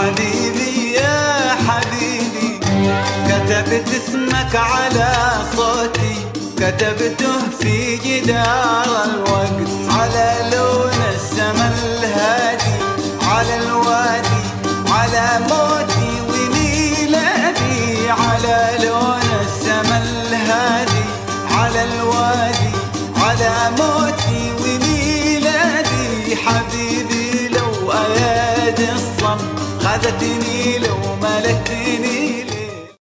حبيبي يا حبيبي، كتبت اسمك على صوتي، كتبته في جدار الوقت، على لون السما الهادي، على الوادي، على موتي وميلادي، على لون السما الهادي، على الوادي، على موتي وميلادي. حبيبي لو ايادي الصم خذتني، لو ملكتني